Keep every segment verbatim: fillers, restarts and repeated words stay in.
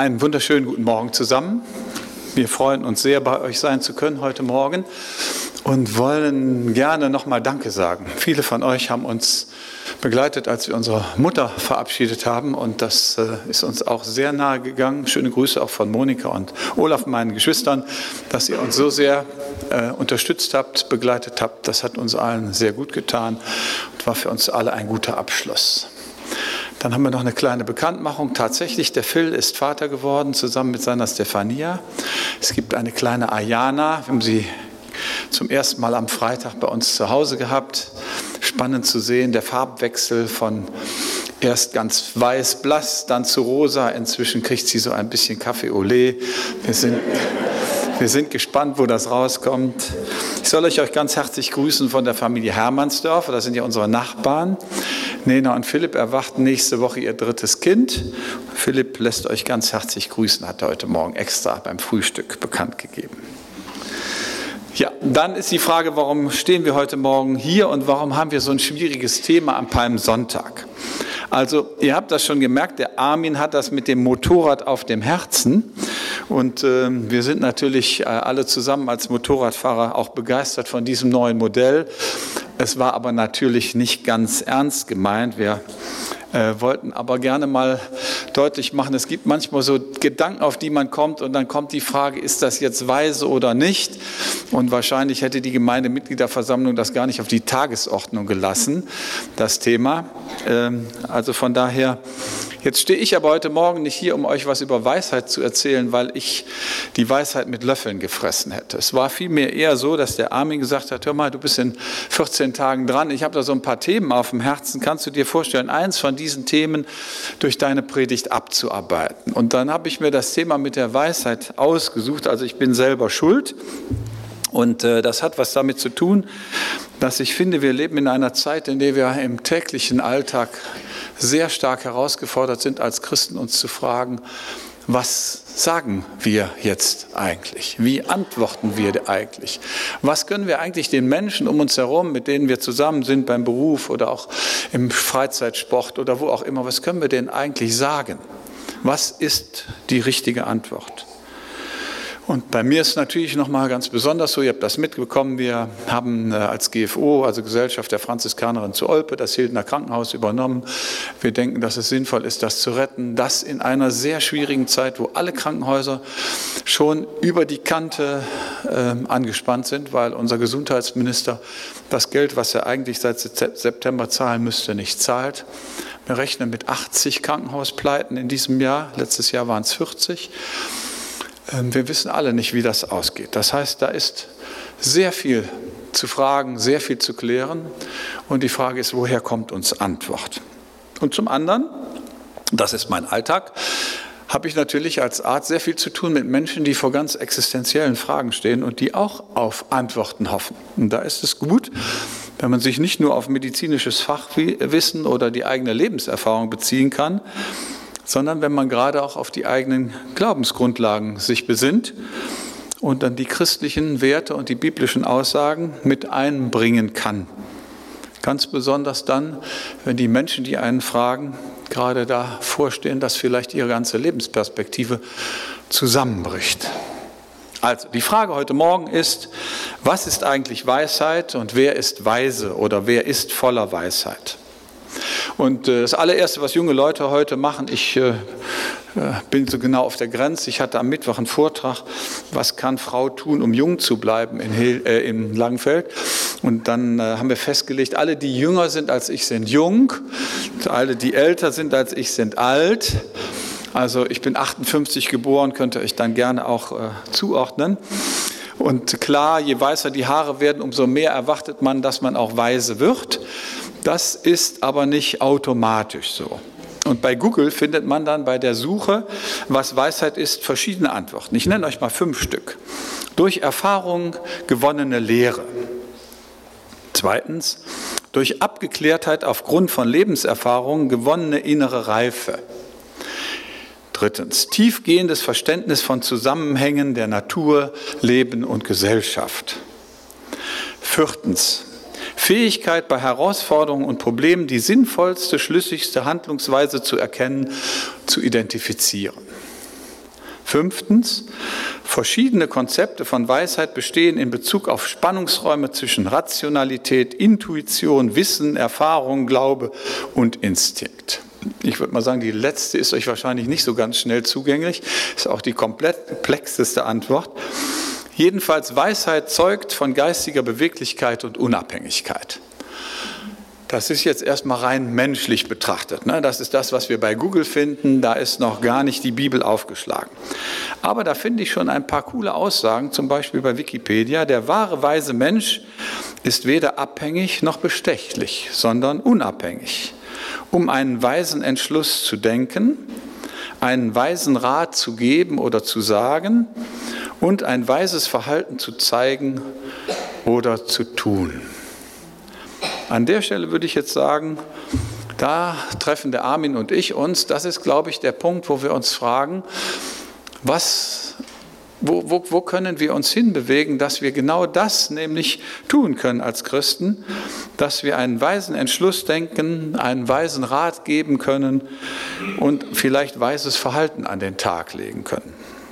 Einen wunderschönen guten Morgen zusammen. Wir freuen uns sehr, bei euch sein zu können heute Morgen und wollen gerne nochmal Danke sagen. Viele von euch haben uns begleitet, als wir unsere Mutter verabschiedet haben, und das äh, ist uns auch sehr nahe gegangen. Schöne Grüße auch von Monika und Olaf, meinen Geschwistern, dass ihr uns so sehr äh, unterstützt habt, begleitet habt. Das hat uns allen sehr gut getan und war für uns alle ein guter Abschluss. Dann haben wir noch eine kleine Bekanntmachung. Tatsächlich, der Phil ist Vater geworden, zusammen mit seiner Stefania. Es gibt eine kleine Ayana, wir haben sie zum ersten Mal am Freitag bei uns zu Hause gehabt. Spannend zu sehen, der Farbwechsel von erst ganz weiß-blass, dann zu rosa. Inzwischen kriegt sie so ein bisschen Kaffee au lait. Wir sind, wir sind gespannt, wo das rauskommt. Ich soll euch ganz herzlich grüßen von der Familie Hermannsdorf. Das sind ja unsere Nachbarn. Nena und Philipp erwarten nächste Woche ihr drittes Kind. Philipp lässt euch ganz herzlich grüßen, hat er heute Morgen extra beim Frühstück bekannt gegeben. Ja, dann ist die Frage, warum stehen wir heute Morgen hier und warum haben wir so ein schwieriges Thema am Palmsonntag? Also, ihr habt das schon gemerkt, der Armin hat das mit dem Motorrad auf dem Herzen. Und äh, wir sind natürlich äh, alle zusammen als Motorradfahrer auch begeistert von diesem neuen Modell. Es war aber natürlich nicht ganz ernst gemeint. Wir äh, wollten aber gerne mal deutlich machen, es gibt manchmal so Gedanken, auf die man kommt, und dann kommt die Frage, ist das jetzt weise oder nicht? Und wahrscheinlich hätte die Gemeindemitgliederversammlung das gar nicht auf die Tagesordnung gelassen, das Thema. Ähm, also von daher, jetzt stehe ich aber heute Morgen nicht hier, um euch was über Weisheit zu erzählen, weil ich die Weisheit mit Löffeln gefressen hätte. Es war vielmehr eher so, dass der Armin gesagt hat, hör mal, du bist in vierzehn Tagen dran, ich habe da so ein paar Themen auf dem Herzen, kannst du dir vorstellen, eins von diesen Themen durch deine Predigt abzuarbeiten? Und dann habe ich mir das Thema mit der Weisheit ausgesucht, also ich bin selber schuld. Und äh, das hat was damit zu tun, dass ich finde, wir leben in einer Zeit, in der wir im täglichen Alltag sehr stark herausgefordert sind, als Christen uns zu fragen, was sagen wir jetzt eigentlich? Wie antworten wir eigentlich? Was können wir eigentlich den Menschen um uns herum, mit denen wir zusammen sind beim Beruf oder auch im Freizeitsport oder wo auch immer, was können wir denen eigentlich sagen? Was ist die richtige Antwort? Und bei mir ist natürlich nochmal ganz besonders so, ihr habt das mitbekommen, wir haben als G F O, also Gesellschaft der Franziskanerin zu Olpe, das Hildener Krankenhaus übernommen. Wir denken, dass es sinnvoll ist, das zu retten. Das in einer sehr schwierigen Zeit, wo alle Krankenhäuser schon über die Kante äh, angespannt sind, weil unser Gesundheitsminister das Geld, was er eigentlich seit September zahlen müsste, nicht zahlt. Wir rechnen mit achtzig Krankenhauspleiten in diesem Jahr. Letztes Jahr waren es vierzig. Wir wissen alle nicht, wie das ausgeht. Das heißt, da ist sehr viel zu fragen, sehr viel zu klären. Und die Frage ist, woher kommt uns Antwort? Und zum anderen, das ist mein Alltag, habe ich natürlich als Arzt sehr viel zu tun mit Menschen, die vor ganz existenziellen Fragen stehen und die auch auf Antworten hoffen. Und da ist es gut, wenn man sich nicht nur auf medizinisches Fachwissen oder die eigene Lebenserfahrung beziehen kann, sondern wenn man gerade auch auf die eigenen Glaubensgrundlagen sich besinnt und dann die christlichen Werte und die biblischen Aussagen mit einbringen kann. Ganz besonders dann, wenn die Menschen, die einen fragen, gerade davor stehen, dass vielleicht ihre ganze Lebensperspektive zusammenbricht. Also, die Frage heute Morgen ist, was ist eigentlich Weisheit und wer ist weise oder wer ist voller Weisheit? Und äh, das allererste, was junge Leute heute machen, ich äh, bin so genau auf der Grenze. Ich hatte am Mittwoch einen Vortrag, was kann Frau tun, um jung zu bleiben in, Hil äh, in Langenfeld. Und dann äh, haben wir festgelegt, alle, die jünger sind als ich, sind jung. Alle, die älter sind als ich, sind alt. Also ich bin achtundfünfzig geboren, könnt ihr euch dann gerne auch äh, zuordnen. Und klar, je weißer die Haare werden, umso mehr erwartet man, dass man auch weise wird. Das ist aber nicht automatisch so. Und bei Google findet man dann bei der Suche, was Weisheit ist, verschiedene Antworten. Ich nenne euch mal fünf Stück. Durch Erfahrung gewonnene Lehre. Zweitens, durch Abgeklärtheit aufgrund von Lebenserfahrungen gewonnene innere Reife. Drittens, tiefgehendes Verständnis von Zusammenhängen der Natur, Leben und Gesellschaft. Viertens, Fähigkeit, bei Herausforderungen und Problemen die sinnvollste, schlüssigste Handlungsweise zu erkennen, zu identifizieren. Fünftens, verschiedene Konzepte von Weisheit bestehen in Bezug auf Spannungsräume zwischen Rationalität, Intuition, Wissen, Erfahrung, Glaube und Instinkt. Ich würde mal sagen, die letzte ist euch wahrscheinlich nicht so ganz schnell zugänglich, ist auch die komplexeste Antwort. Jedenfalls, Weisheit zeugt von geistiger Beweglichkeit und Unabhängigkeit. Das ist jetzt erstmal rein menschlich betrachtet. Das ist das, was wir bei Google finden. Da ist noch gar nicht die Bibel aufgeschlagen. Aber da finde ich schon ein paar coole Aussagen, zum Beispiel bei Wikipedia. Der wahre weise Mensch ist weder abhängig noch bestechlich, sondern unabhängig. Um einen weisen Entschluss zu denken, einen weisen Rat zu geben oder zu sagen und ein weises Verhalten zu zeigen oder zu tun. An der Stelle würde ich jetzt sagen, da treffen der Armin und ich uns. Das ist, glaube ich, der Punkt, wo wir uns fragen, was, wo, wo, wo können wir uns hinbewegen, dass wir genau das nämlich tun können als Christen, dass wir einen weisen Entschluss denken, einen weisen Rat geben können und vielleicht weises Verhalten an den Tag legen können.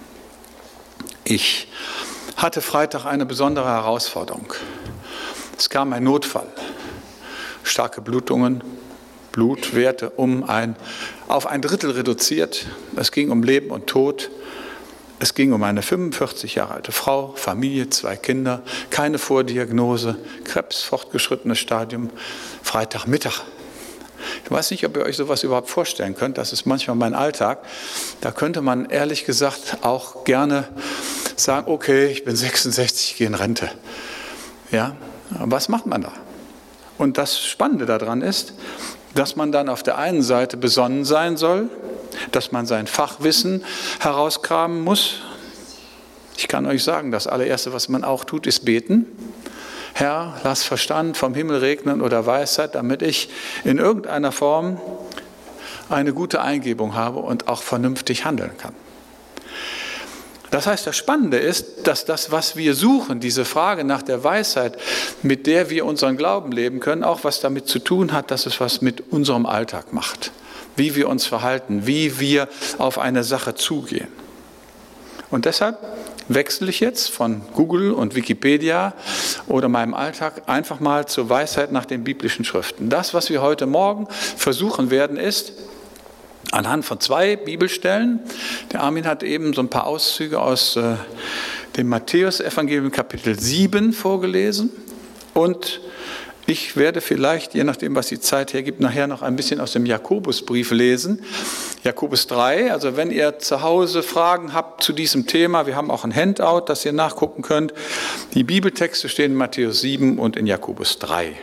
Ich hatte Freitag eine besondere Herausforderung. Es kam ein Notfall. Starke Blutungen, Blutwerte um ein, auf ein Drittel reduziert. Es ging um Leben und Tod. Es ging um eine fünfundvierzig Jahre alte Frau, Familie, zwei Kinder, keine Vordiagnose, Krebs, fortgeschrittenes Stadium, Freitagmittag. Ich weiß nicht, ob ihr euch sowas überhaupt vorstellen könnt. Das ist manchmal mein Alltag. Da könnte man ehrlich gesagt auch gerne sagen, okay, ich bin sechsundsechzig, ich gehe in Rente. Ja, was macht man da? Und das Spannende daran ist, dass man dann auf der einen Seite besonnen sein soll, dass man sein Fachwissen herauskramen muss. Ich kann euch sagen, das allererste, was man auch tut, ist beten. Herr, lass Verstand vom Himmel regnen oder Weisheit, damit ich in irgendeiner Form eine gute Eingebung habe und auch vernünftig handeln kann. Das heißt, das Spannende ist, dass das, was wir suchen, diese Frage nach der Weisheit, mit der wir unseren Glauben leben können, auch was damit zu tun hat, dass es was mit unserem Alltag macht. Wie wir uns verhalten, wie wir auf eine Sache zugehen. Und deshalb wechsle ich jetzt von Google und Wikipedia oder meinem Alltag einfach mal zur Weisheit nach den biblischen Schriften. Das, was wir heute Morgen versuchen werden, ist, anhand von zwei Bibelstellen, der Armin hat eben so ein paar Auszüge aus äh, dem Matthäus-Evangelium Kapitel sieben vorgelesen und ich werde vielleicht, je nachdem, was die Zeit hergibt, nachher noch ein bisschen aus dem Jakobusbrief lesen. Jakobus drei, also wenn ihr zu Hause Fragen habt zu diesem Thema, wir haben auch ein Handout, das ihr nachgucken könnt. Die Bibeltexte stehen in Matthäus sieben und in Jakobus drei.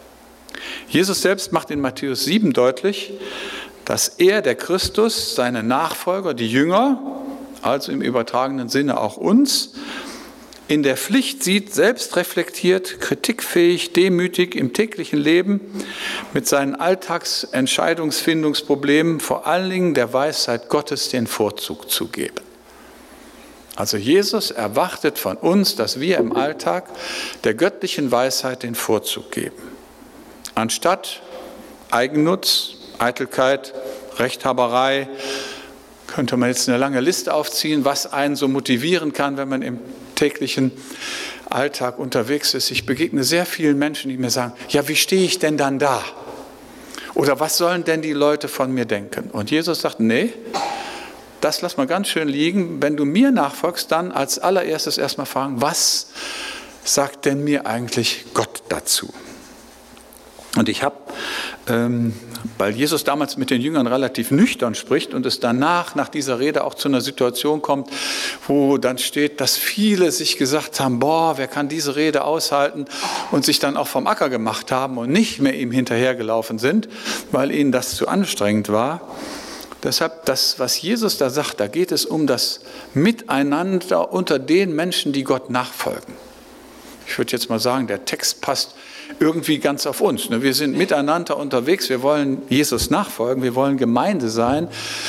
Jesus selbst macht in Matthäus sieben deutlich, dass er, der Christus, seine Nachfolger, die Jünger, also im übertragenen Sinne auch uns, in der Pflicht sieht, selbst reflektiert, kritikfähig, demütig im täglichen Leben mit seinen Alltagsentscheidungsfindungsproblemen vor allen Dingen der Weisheit Gottes den Vorzug zu geben. Also Jesus erwartet von uns, dass wir im Alltag der göttlichen Weisheit den Vorzug geben. Anstatt Eigennutz, Eitelkeit, Rechthaberei, könnte man jetzt eine lange Liste aufziehen, was einen so motivieren kann, wenn man im täglichen Alltag unterwegs ist. Ich begegne sehr vielen Menschen, die mir sagen, ja, wie stehe ich denn dann da? Oder was sollen denn die Leute von mir denken? Und Jesus sagt, nee, das lass mal ganz schön liegen. Wenn du mir nachfolgst, dann als allererstes erstmal fragen, was sagt denn mir eigentlich Gott dazu? Und ich habe, ähm, weil Jesus damals mit den Jüngern relativ nüchtern spricht und es danach, nach dieser Rede auch zu einer Situation kommt, wo dann steht, dass viele sich gesagt haben, boah, wer kann diese Rede aushalten und sich dann auch vom Acker gemacht haben und nicht mehr ihm hinterhergelaufen sind, weil ihnen das zu anstrengend war. Deshalb, das, was Jesus da sagt, da geht es um das Miteinander unter den Menschen, die Gott nachfolgen. Ich würde jetzt mal sagen, der Text passt irgendwie ganz auf uns. Wir sind miteinander unterwegs, wir wollen Jesus nachfolgen, wir wollen Gemeinde sein.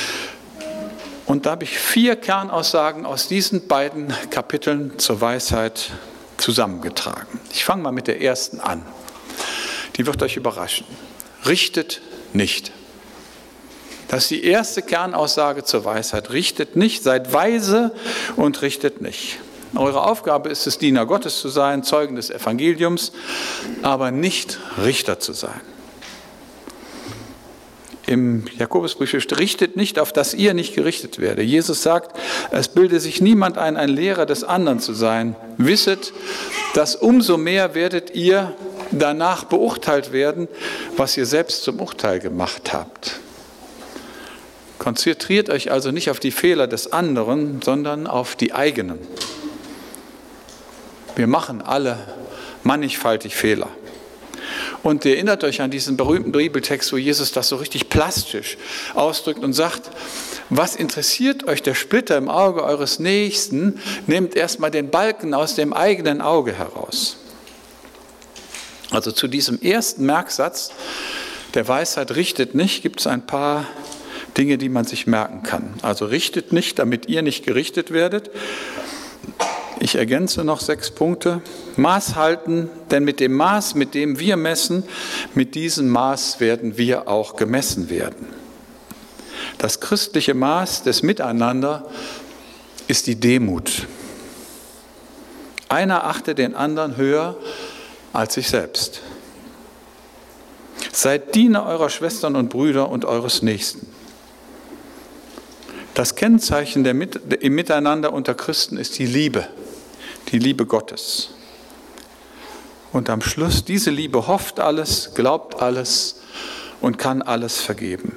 Und da habe ich vier Kernaussagen aus diesen beiden Kapiteln zur Weisheit zusammengetragen. Ich fange mal mit der ersten an. Die wird euch überraschen. Richtet nicht. Das ist die erste Kernaussage zur Weisheit. Richtet nicht, seid weise und richtet nicht. Eure Aufgabe ist es, Diener Gottes zu sein, Zeugen des Evangeliums, aber nicht Richter zu sein. Im Jakobusbrief steht, richtet nicht, auf dass ihr nicht gerichtet werde. Jesus sagt, es bilde sich niemand ein, ein Lehrer des anderen zu sein. Wisset, dass umso mehr werdet ihr danach beurteilt werden, was ihr selbst zum Urteil gemacht habt. Konzentriert euch also nicht auf die Fehler des anderen, sondern auf die eigenen. Wir machen alle mannigfaltig Fehler. Und ihr erinnert euch an diesen berühmten Bibeltext, wo Jesus das so richtig plastisch ausdrückt und sagt, was interessiert euch der Splitter im Auge eures Nächsten? Nehmt erstmal den Balken aus dem eigenen Auge heraus. Also zu diesem ersten Merksatz der Weisheit, richtet nicht, gibt es ein paar Dinge, die man sich merken kann. Also richtet nicht, damit ihr nicht gerichtet werdet. Ich ergänze noch sechs Punkte. Maß halten, denn mit dem Maß, mit dem wir messen, mit diesem Maß werden wir auch gemessen werden. Das christliche Maß des Miteinander ist die Demut. Einer achte den anderen höher als sich selbst. Seid Diener eurer Schwestern und Brüder und eures Nächsten. Das Kennzeichen der Mit- im Miteinander unter Christen ist die Liebe, die Liebe Gottes. Und am Schluss, diese Liebe hofft alles, glaubt alles und kann alles vergeben.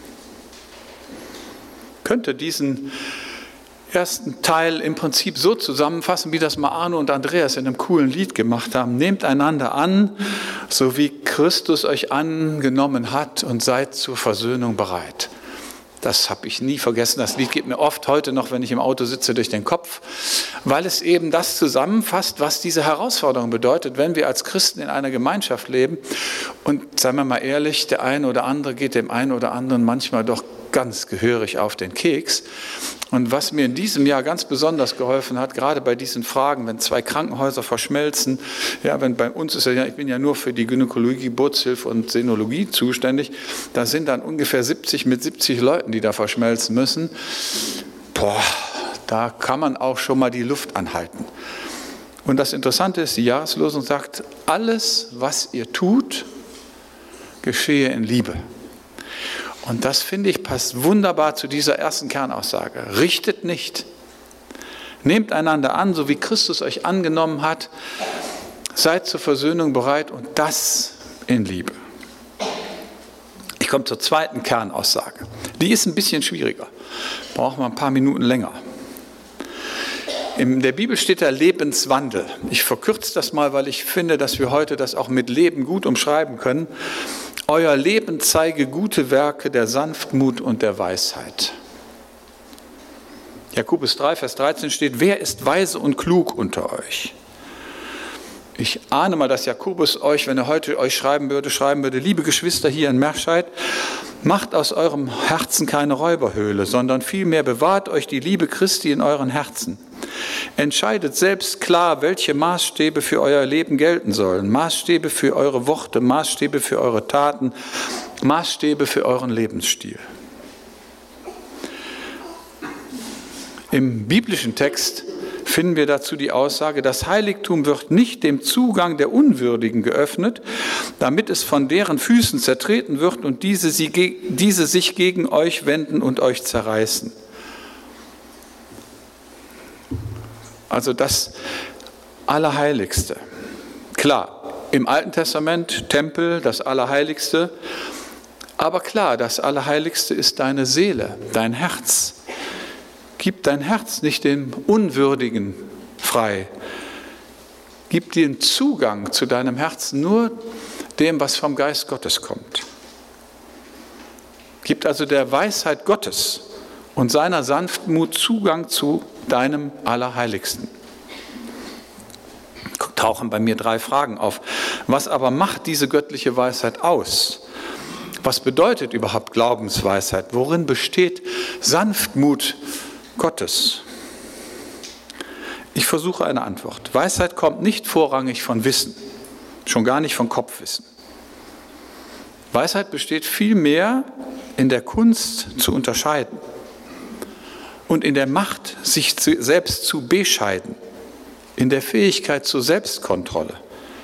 Könnte diesen ersten Teil im Prinzip so zusammenfassen, wie das mal Arno und Andreas in einem coolen Lied gemacht haben. Nehmt einander an, so wie Christus euch angenommen hat, und seid zur Versöhnung bereit. Das habe ich nie vergessen. Das Lied geht mir oft heute noch, wenn ich im Auto sitze, durch den Kopf, weil es eben das zusammenfasst, was diese Herausforderung bedeutet, wenn wir als Christen in einer Gemeinschaft leben. Und seien wir mal ehrlich, der eine oder andere geht dem einen oder anderen manchmal doch ganz gehörig auf den Keks. Und was mir in diesem Jahr ganz besonders geholfen hat, gerade bei diesen Fragen, wenn zwei Krankenhäuser verschmelzen, ja, wenn bei uns ist ja, ich bin ja nur für die Gynäkologie, Geburtshilfe und Senologie zuständig, da sind dann ungefähr siebzig mit siebzig Leuten, die da verschmelzen müssen. Boah, da kann man auch schon mal die Luft anhalten. Und das Interessante ist, die Jahreslosung sagt, alles, was ihr tut, geschehe in Liebe. Und das, finde ich, passt wunderbar zu dieser ersten Kernaussage. Richtet nicht. Nehmt einander an, so wie Christus euch angenommen hat. Seid zur Versöhnung bereit, und das in Liebe. Ich komme zur zweiten Kernaussage. Die ist ein bisschen schwieriger. Brauchen wir ein paar Minuten länger. In der Bibel steht da Lebenswandel. Ich verkürze das mal, weil ich finde, dass wir heute das auch mit Leben gut umschreiben können. Euer Leben zeige gute Werke der Sanftmut und der Weisheit. Jakobus drei, Vers dreizehn steht, wer ist weise und klug unter euch? Ich ahne mal, dass Jakobus euch, wenn er heute euch schreiben würde, schreiben würde, liebe Geschwister hier in Merscheid, macht aus eurem Herzen keine Räuberhöhle, sondern vielmehr bewahrt euch die Liebe Christi in euren Herzen. Entscheidet selbst klar, welche Maßstäbe für euer Leben gelten sollen. Maßstäbe für eure Worte, Maßstäbe für eure Taten, Maßstäbe für euren Lebensstil. Im biblischen Text finden wir dazu die Aussage, das Heiligtum wird nicht dem Zugang der Unwürdigen geöffnet, damit es von deren Füßen zertreten wird und diese, sie, diese sich gegen euch wenden und euch zerreißen. Also das Allerheiligste. Klar, im Alten Testament Tempel, das Allerheiligste. Aber klar, das Allerheiligste ist deine Seele, dein Herz. Gib dein Herz nicht dem Unwürdigen frei. Gib den Zugang zu deinem Herzen nur dem, was vom Geist Gottes kommt. Gib also der Weisheit Gottes und seiner Sanftmut Zugang zu deinem Allerheiligsten. Tauchen bei mir drei Fragen auf. Was aber macht diese göttliche Weisheit aus? Was bedeutet überhaupt Glaubensweisheit? Worin besteht Sanftmut Gottes? Ich versuche eine Antwort. Weisheit kommt nicht vorrangig von Wissen, schon gar nicht von Kopfwissen. Weisheit besteht vielmehr in der Kunst zu unterscheiden und in der Macht, sich zu, selbst zu bescheiden, in der Fähigkeit zur Selbstkontrolle.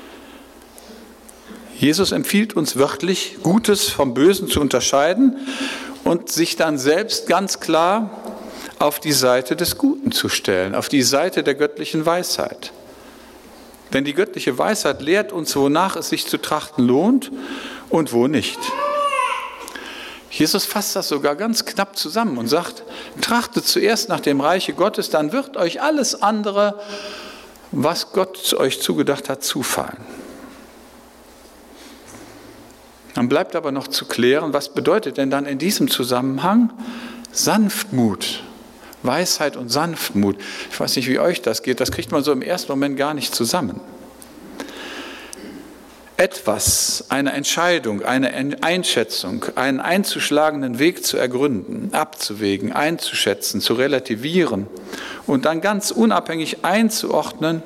Jesus empfiehlt uns wörtlich, Gutes vom Bösen zu unterscheiden und sich dann selbst ganz klar auf die Seite des Guten zu stellen, auf die Seite der göttlichen Weisheit. Denn die göttliche Weisheit lehrt uns, wonach es sich zu trachten lohnt und wo nicht. Jesus fasst das sogar ganz knapp zusammen und sagt, trachtet zuerst nach dem Reiche Gottes, dann wird euch alles andere, was Gott euch zugedacht hat, zufallen. Dann bleibt aber noch zu klären, was bedeutet denn dann in diesem Zusammenhang Sanftmut, Weisheit und Sanftmut. Ich weiß nicht, wie euch das geht, das kriegt man so im ersten Moment gar nicht zusammen. Etwas, eine Entscheidung, eine Einschätzung, einen einzuschlagenden Weg zu ergründen, abzuwägen, einzuschätzen, zu relativieren und dann ganz unabhängig einzuordnen,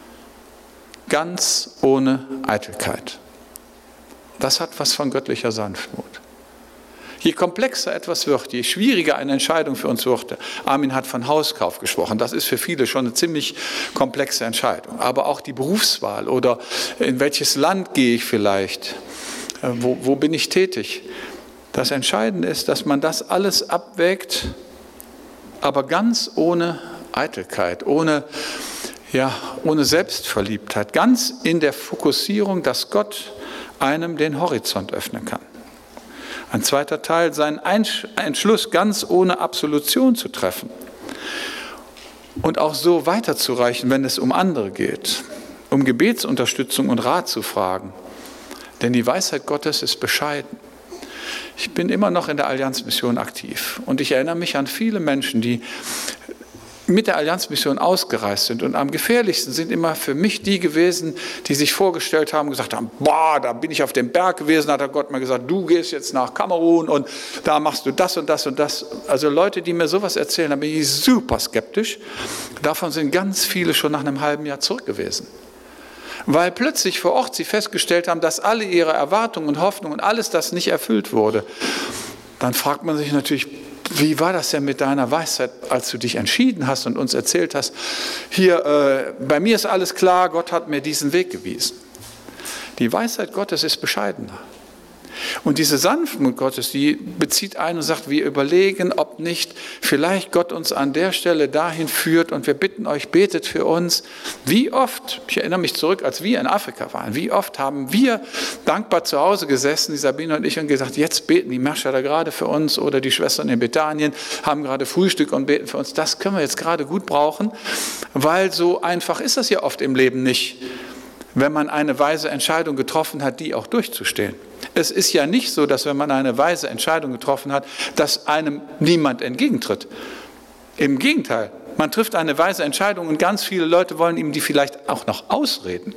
ganz ohne Eitelkeit. Das hat was von göttlicher Sanftmut. Je komplexer etwas wird, je schwieriger eine Entscheidung für uns wird. Armin hat von Hauskauf gesprochen. Das ist für viele schon eine ziemlich komplexe Entscheidung. Aber auch die Berufswahl oder in welches Land gehe ich vielleicht, wo, wo bin ich tätig. Das Entscheidende ist, dass man das alles abwägt, aber ganz ohne Eitelkeit, ohne, ja, ohne Selbstverliebtheit, ganz in der Fokussierung, dass Gott einem den Horizont öffnen kann. Ein zweiter Teil, seinen Entschluss ganz ohne Absolution zu treffen und auch so weiterzureichen, wenn es um andere geht, um Gebetsunterstützung und Rat zu fragen. Denn die Weisheit Gottes ist bescheiden. Ich bin immer noch in der Allianzmission aktiv und ich erinnere mich an viele Menschen, die mit der Allianzmission ausgereist sind. Und am gefährlichsten sind immer für mich die gewesen, die sich vorgestellt haben, gesagt haben, boah, da bin ich auf dem Berg gewesen, hat der Gott mir gesagt, du gehst jetzt nach Kamerun und da machst du das und das und das. Also Leute, die mir sowas erzählen, da bin ich super skeptisch. Davon sind ganz viele schon nach einem halben Jahr zurück gewesen. Weil plötzlich vor Ort sie festgestellt haben, dass alle ihre Erwartungen und Hoffnungen und alles das nicht erfüllt wurde. Dann fragt man sich natürlich, wie war das denn mit deiner Weisheit, als du dich entschieden hast und uns erzählt hast, hier, äh, bei mir ist alles klar, Gott hat mir diesen Weg gewiesen. Die Weisheit Gottes ist bescheidener. Und diese Sanftmut Gottes, die bezieht ein und sagt, wir überlegen, ob nicht vielleicht Gott uns an der Stelle dahin führt und wir bitten euch, betet für uns. Wie oft, ich erinnere mich zurück, als wir in Afrika waren, wie oft haben wir dankbar zu Hause gesessen, die Sabine und ich, und gesagt, jetzt beten die Märscher da gerade für uns oder die Schwestern in Bethanien haben gerade Frühstück und beten für uns. Das können wir jetzt gerade gut brauchen, weil so einfach ist das ja oft im Leben nicht, wenn man eine weise Entscheidung getroffen hat, die auch durchzustehen. Es ist ja nicht so, dass wenn man eine weise Entscheidung getroffen hat, dass einem niemand entgegentritt. Im Gegenteil, man trifft eine weise Entscheidung und ganz viele Leute wollen ihm die vielleicht auch noch ausreden.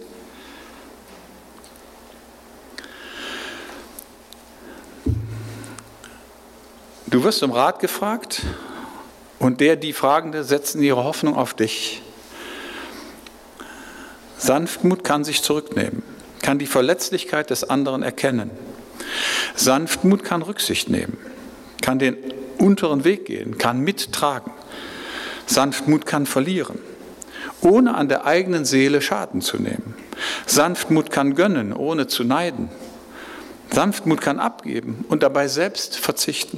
Du wirst um Rat gefragt und der, die Fragende, setzen ihre Hoffnung auf dich. Sanftmut kann sich zurücknehmen, kann die Verletzlichkeit des anderen erkennen. Sanftmut kann Rücksicht nehmen, kann den unteren Weg gehen, kann mittragen. Sanftmut kann verlieren, ohne an der eigenen Seele Schaden zu nehmen. Sanftmut kann gönnen, ohne zu neiden. Sanftmut kann abgeben und dabei selbst verzichten.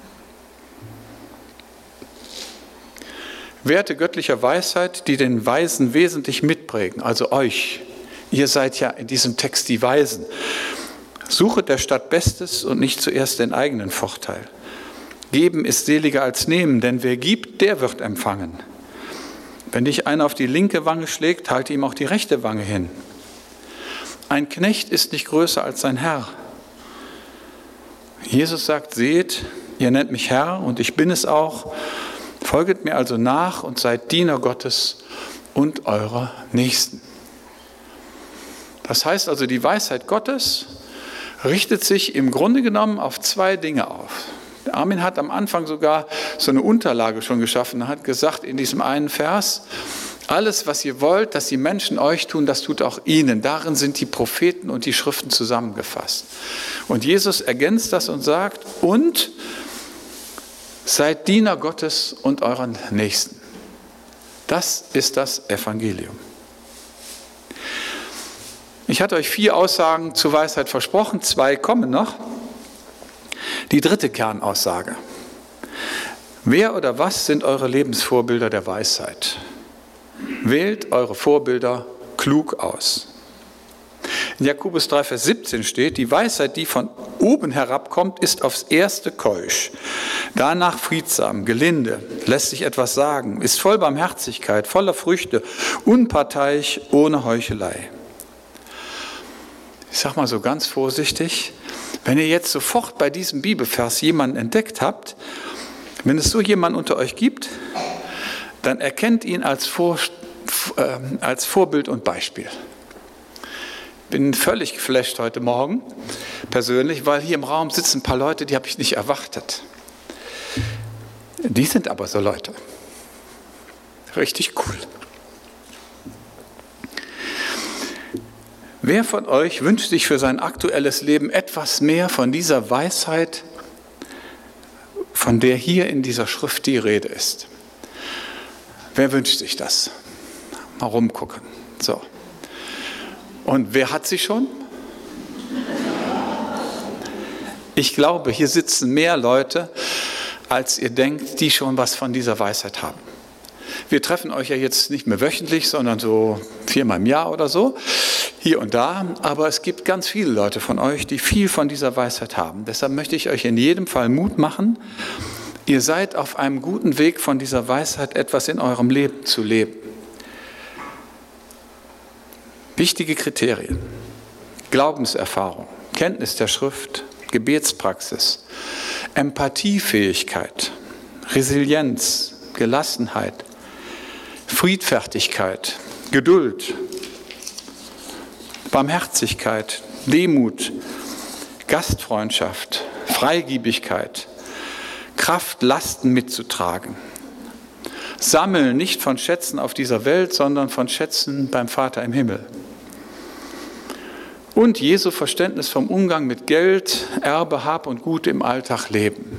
Werte göttlicher Weisheit, die den Weisen wesentlich mitprägen, also euch. Ihr seid ja in diesem Text die Weisen. Suchet der Stadt Bestes und nicht zuerst den eigenen Vorteil. Geben ist seliger als nehmen, denn wer gibt, der wird empfangen. Wenn dich einer auf die linke Wange schlägt, halte ihm auch die rechte Wange hin. Ein Knecht ist nicht größer als sein Herr. Jesus sagt, seht, ihr nennt mich Herr und ich bin es auch. Folget mir also nach und seid Diener Gottes und eurer Nächsten. Das heißt also, die Weisheit Gottes richtet sich im Grunde genommen auf zwei Dinge auf. Armin hat am Anfang sogar so eine Unterlage schon geschaffen. Er hat gesagt in diesem einen Vers, Alles, was ihr wollt, dass die Menschen euch tun, das tut auch ihnen. Darin sind die Propheten und die Schriften zusammengefasst. Und Jesus ergänzt das und sagt, und seid Diener Gottes und euren Nächsten. Das ist das Evangelium. Ich hatte euch vier Aussagen zur Weisheit versprochen, zwei kommen noch. Die dritte Kernaussage. Wer oder was sind eure Lebensvorbilder der Weisheit? Wählt eure Vorbilder klug aus. In Jakobus drei, Vers siebzehn steht, die Weisheit, die von oben herabkommt, ist aufs erste keusch, danach friedsam, gelinde, lässt sich etwas sagen, ist voll Barmherzigkeit, voller Früchte, unparteiisch, ohne Heuchelei. Ich sage mal so ganz vorsichtig, wenn ihr jetzt sofort bei diesem Bibelvers jemanden entdeckt habt, wenn es so jemanden unter euch gibt, dann erkennt ihn als, Vor, äh, als Vorbild und Beispiel. Ich bin völlig geflasht heute Morgen, persönlich, weil hier im Raum sitzen ein paar Leute, die habe ich nicht erwartet. Die sind aber so Leute. Richtig cool. Wer von euch wünscht sich für sein aktuelles Leben etwas mehr von dieser Weisheit, von der hier in dieser Schrift die Rede ist? Wer wünscht sich das? Mal rumgucken. So. Und wer hat sie schon? Ich glaube, hier sitzen mehr Leute, als ihr denkt, die schon was von dieser Weisheit haben. Wir treffen euch ja jetzt nicht mehr wöchentlich, sondern so viermal im Jahr oder so, hier und da. Aber es gibt ganz viele Leute von euch, die viel von dieser Weisheit haben. Deshalb möchte ich euch in jedem Fall Mut machen. Ihr seid auf einem guten Weg, von dieser Weisheit etwas in eurem Leben zu leben. Wichtige Kriterien: Glaubenserfahrung, Kenntnis der Schrift, Gebetspraxis, Empathiefähigkeit, Resilienz, Gelassenheit, Friedfertigkeit, Geduld, Barmherzigkeit, Demut, Gastfreundschaft, Freigebigkeit, Kraft, Lasten mitzutragen. Sammeln nicht von Schätzen auf dieser Welt, sondern von Schätzen beim Vater im Himmel. Und Jesu Verständnis vom Umgang mit Geld, Erbe, Hab und Gut im Alltag leben.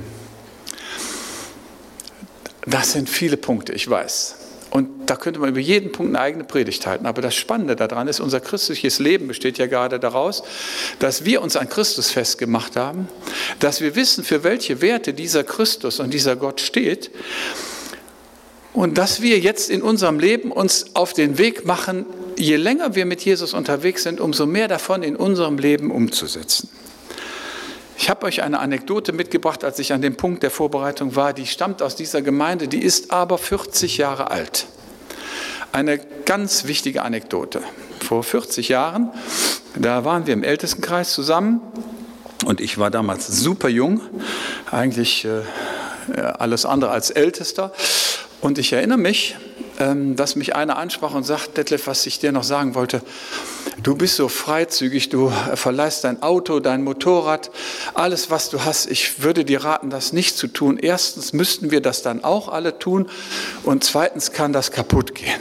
Das sind viele Punkte, ich weiß. Und da könnte man über jeden Punkt eine eigene Predigt halten. Aber das Spannende daran ist, unser christliches Leben besteht ja gerade daraus, dass wir uns an Christus festgemacht haben, dass wir wissen, für welche Werte dieser Christus und dieser Gott steht und dass wir jetzt in unserem Leben uns auf den Weg machen, je länger wir mit Jesus unterwegs sind, umso mehr davon in unserem Leben umzusetzen. Ich habe euch eine Anekdote mitgebracht, als ich an dem Punkt der Vorbereitung war. Die stammt aus dieser Gemeinde, die ist aber vierzig Jahre alt. Eine ganz wichtige Anekdote. Vor vierzig Jahren, da waren wir im Ältestenkreis zusammen und ich war damals super jung, eigentlich äh, alles andere als Ältester. Und ich erinnere mich, ähm, dass mich einer ansprach und sagt: Detlef, was ich dir noch sagen wollte, du bist so freizügig, du verleihst dein Auto, dein Motorrad, alles, was du hast. Ich würde dir raten, das nicht zu tun. Erstens müssten wir das dann auch alle tun und zweitens kann das kaputt gehen.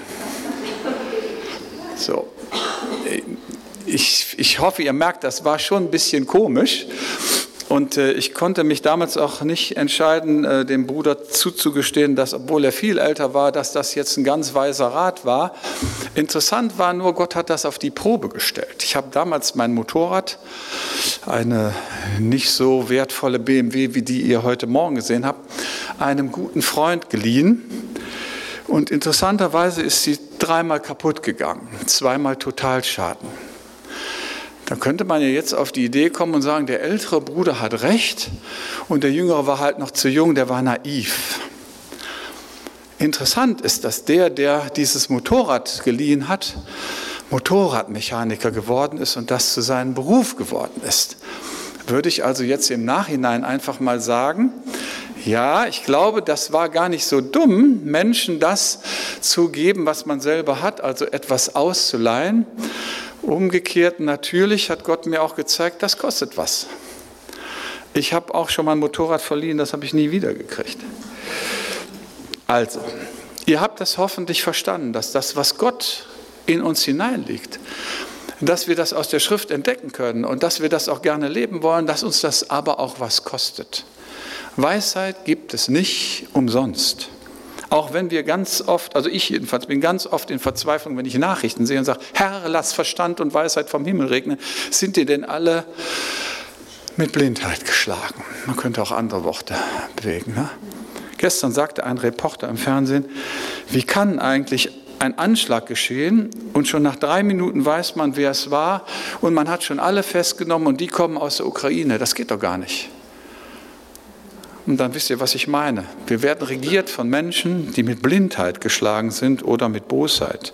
So, ich, ich hoffe, ihr merkt, das war schon ein bisschen komisch. Und äh, ich konnte mich damals auch nicht entscheiden, äh, dem Bruder zuzugestehen, dass, obwohl er viel älter war, dass das jetzt ein ganz weiser Rat war. Interessant war nur, Gott hat das auf die Probe gestellt. Ich habe damals mein Motorrad, eine nicht so wertvolle B M W, wie die ihr heute Morgen gesehen habt, einem guten Freund geliehen. Und interessanterweise ist sie dreimal kaputt gegangen, zweimal Totalschaden. Da könnte man ja jetzt auf die Idee kommen und sagen, der ältere Bruder hat recht und der jüngere war halt noch zu jung, der war naiv. Interessant ist, dass der, der dieses Motorrad geliehen hat, Motorradmechaniker geworden ist und das zu seinem Beruf geworden ist. Würde ich also jetzt im Nachhinein einfach mal sagen, ja, ich glaube, das war gar nicht so dumm, Menschen das zu geben, was man selber hat, also etwas auszuleihen. Umgekehrt, natürlich hat Gott mir auch gezeigt, das kostet was. Ich habe auch schon mal ein Motorrad verliehen, das habe ich nie wieder gekriegt. Also, Ihr habt das hoffentlich verstanden, dass das, was Gott in uns hineinlegt, dass wir das aus der Schrift entdecken können und dass wir das auch gerne leben wollen, dass uns das aber auch was kostet. Weisheit gibt es nicht umsonst. Auch wenn wir ganz oft, also ich jedenfalls bin ganz oft in Verzweiflung, wenn ich Nachrichten sehe und sage, Herr, lass Verstand und Weisheit vom Himmel regnen, sind die denn alle mit Blindheit geschlagen? Man könnte auch andere Worte bewegen. Ne? Gestern sagte ein Reporter im Fernsehen, wie kann eigentlich ein Anschlag geschehen und schon nach drei Minuten weiß man, wer es war und man hat schon alle festgenommen und die kommen aus der Ukraine. Das geht doch gar nicht. Und dann wisst ihr, was ich meine. Wir werden regiert von Menschen, die mit Blindheit geschlagen sind oder mit Bosheit.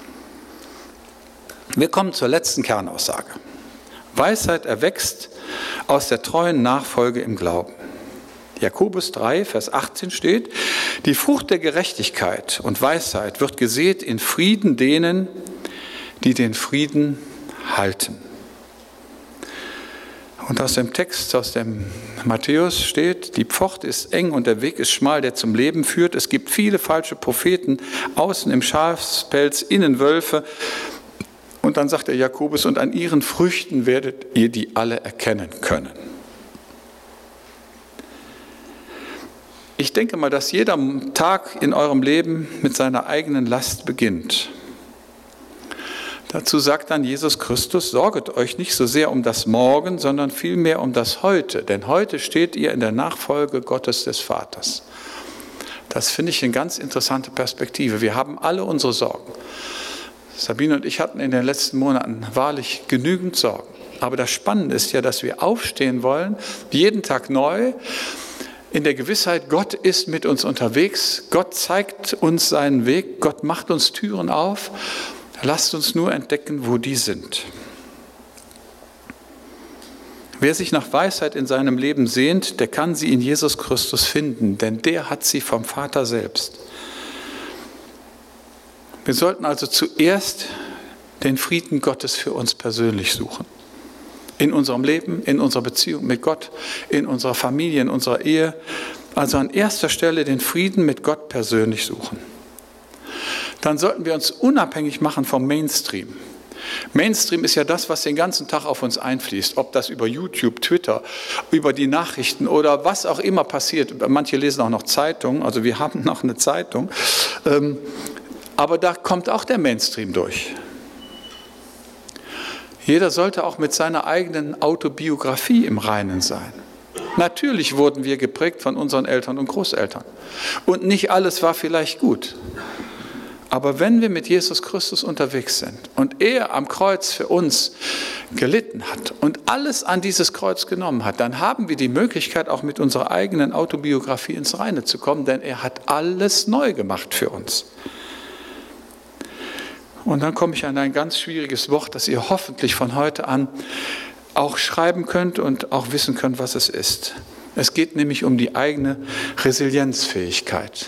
Wir kommen zur letzten Kernaussage. Weisheit erwächst aus der treuen Nachfolge im Glauben. Jakobus drei, Vers achtzehn steht, die Frucht der Gerechtigkeit und Weisheit wird gesät in Frieden denen, die den Frieden halten. Und aus dem Text, aus dem Matthäus steht, die Pforte ist eng und der Weg ist schmal, der zum Leben führt. Es gibt viele falsche Propheten, außen im Schafspelz, innen Wölfe. Und dann sagt der Jakobus, und an ihren Früchten werdet ihr die alle erkennen können. Ich denke mal, dass jeder Tag in eurem Leben mit seiner eigenen Last beginnt. Dazu sagt dann Jesus Christus, sorget euch nicht so sehr um das Morgen, sondern vielmehr um das Heute. Denn heute steht ihr in der Nachfolge Gottes des Vaters. Das finde ich eine ganz interessante Perspektive. Wir haben alle unsere Sorgen. Sabine und ich hatten in den letzten Monaten wahrlich genügend Sorgen. Aber das Spannende ist ja, dass wir aufstehen wollen, jeden Tag neu, in der Gewissheit, Gott ist mit uns unterwegs, Gott zeigt uns seinen Weg, Gott macht uns Türen auf, lasst uns nur entdecken, wo die sind. Wer sich nach Weisheit in seinem Leben sehnt, der kann sie in Jesus Christus finden, denn der hat sie vom Vater selbst. Wir sollten also zuerst den Frieden Gottes für uns persönlich suchen. In unserem Leben, in unserer Beziehung mit Gott, in unserer Familie, in unserer Ehe. Also an erster Stelle den Frieden mit Gott persönlich suchen. Dann sollten wir uns unabhängig machen vom Mainstream. Mainstream ist ja das, was den ganzen Tag auf uns einfließt. Ob das über YouTube, Twitter, über die Nachrichten oder was auch immer passiert. Manche lesen auch noch Zeitungen, also wir haben noch eine Zeitung. Aber da kommt auch der Mainstream durch. Jeder sollte auch mit seiner eigenen Autobiografie im Reinen sein. Natürlich wurden wir geprägt von unseren Eltern und Großeltern. Und nicht alles war vielleicht gut. Aber wenn wir mit Jesus Christus unterwegs sind und er am Kreuz für uns gelitten hat und alles an dieses Kreuz genommen hat, dann haben wir die Möglichkeit, auch mit unserer eigenen Autobiografie ins Reine zu kommen, denn er hat alles neu gemacht für uns. Und dann komme ich an ein ganz schwieriges Wort, das ihr hoffentlich von heute an auch schreiben könnt und auch wissen könnt, was es ist. Es geht nämlich um die eigene Resilienzfähigkeit.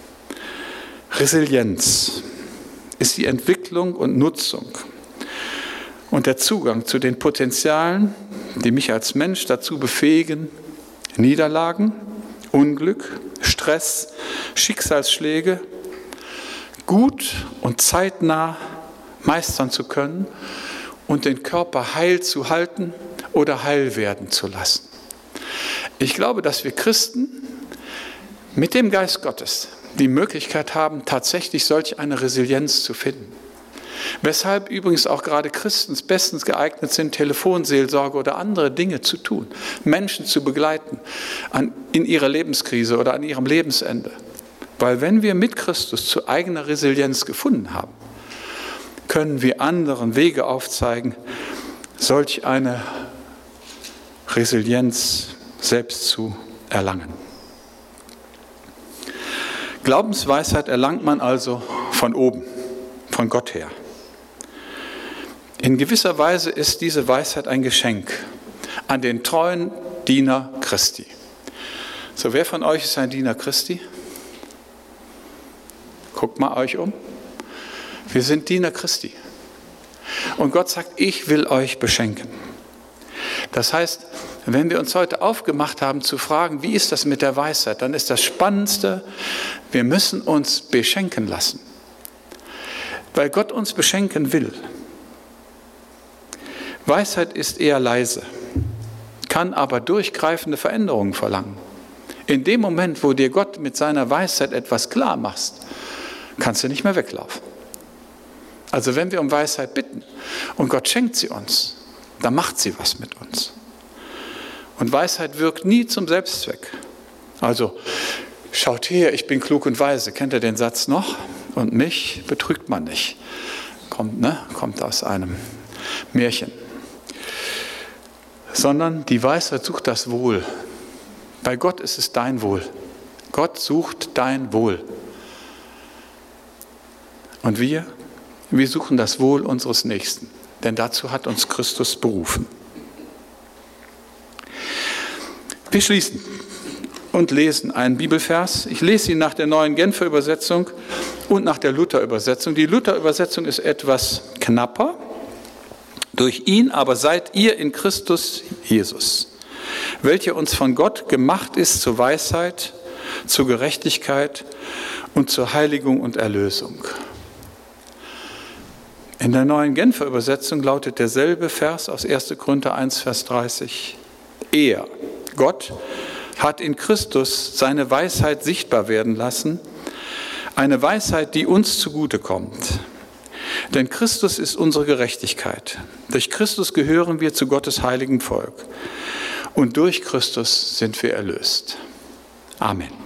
Resilienz ist die Entwicklung und Nutzung und der Zugang zu den Potenzialen, die mich als Mensch dazu befähigen, Niederlagen, Unglück, Stress, Schicksalsschläge gut und zeitnah meistern zu können und den Körper heil zu halten oder heil werden zu lassen. Ich glaube, dass wir Christen mit dem Geist Gottes die Möglichkeit haben, tatsächlich solch eine Resilienz zu finden. Weshalb übrigens auch gerade Christen bestens geeignet sind, Telefonseelsorge oder andere Dinge zu tun, Menschen zu begleiten an, in ihrer Lebenskrise oder an ihrem Lebensende. Weil wenn wir mit Christus zu eigener Resilienz gefunden haben, können wir anderen Wege aufzeigen, solch eine Resilienz selbst zu erlangen. Glaubensweisheit erlangt man also von oben, von Gott her. In gewisser Weise ist diese Weisheit ein Geschenk an den treuen Diener Christi. So, wer von euch ist ein Diener Christi? Guckt mal euch um. Wir sind Diener Christi. Und Gott sagt, ich will euch beschenken. Das heißt, wenn wir uns heute aufgemacht haben zu fragen, wie ist das mit der Weisheit, dann ist das Spannendste, Wir müssen uns beschenken lassen, weil Gott uns beschenken will. Weisheit ist eher leise, kann aber durchgreifende Veränderungen verlangen. In dem Moment, wo dir Gott mit seiner Weisheit etwas klar machst, kannst du nicht mehr weglaufen. Also wenn wir um Weisheit bitten und Gott schenkt sie uns, dann macht sie was mit uns. Und Weisheit wirkt nie zum Selbstzweck. Also, schaut her, ich bin klug und weise. Kennt ihr den Satz noch? Und mich betrügt man nicht. Kommt, ne? Kommt aus einem Märchen. Sondern die Weisheit sucht das Wohl. Bei Gott ist es dein Wohl. Gott sucht dein Wohl. Und wir, wir suchen das Wohl unseres Nächsten. Denn dazu hat uns Christus berufen. Wir schließen und lesen einen Bibelvers. Ich lese ihn nach der neuen Genfer Übersetzung und nach der Luther Übersetzung. Die Luther Übersetzung ist etwas knapper. Durch ihn aber seid ihr in Christus Jesus, welcher uns von Gott gemacht ist zur Weisheit, zur Gerechtigkeit und zur Heiligung und Erlösung. In der neuen Genfer Übersetzung lautet derselbe Vers aus erster Korinther eins, Vers dreißig. Er, Gott, hat in Christus seine Weisheit sichtbar werden lassen, eine Weisheit, die uns zugute kommt. Denn Christus ist unsere Gerechtigkeit. Durch Christus gehören wir zu Gottes heiligen Volk. Und durch Christus sind wir erlöst. Amen.